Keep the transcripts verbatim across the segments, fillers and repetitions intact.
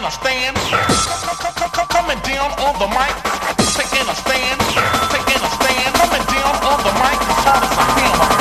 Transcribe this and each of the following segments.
a stand, coming down on the mic, taking a stand, taking a stand, coming down on the mic as hard as a hammer.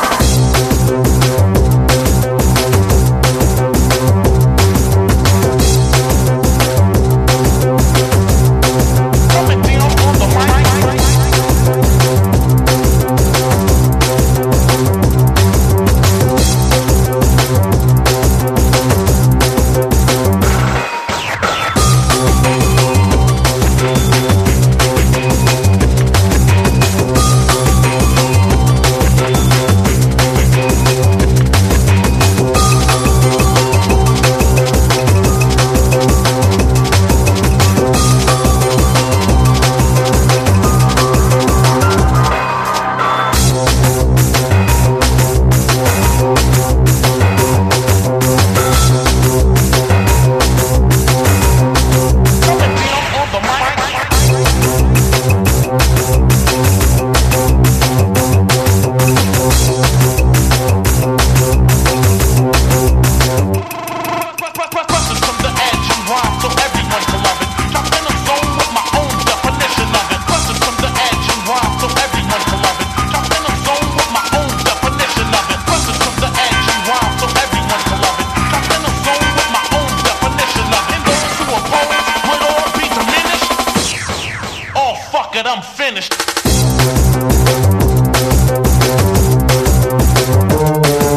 I'm finished.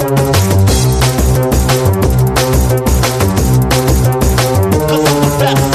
Cause I'm the best.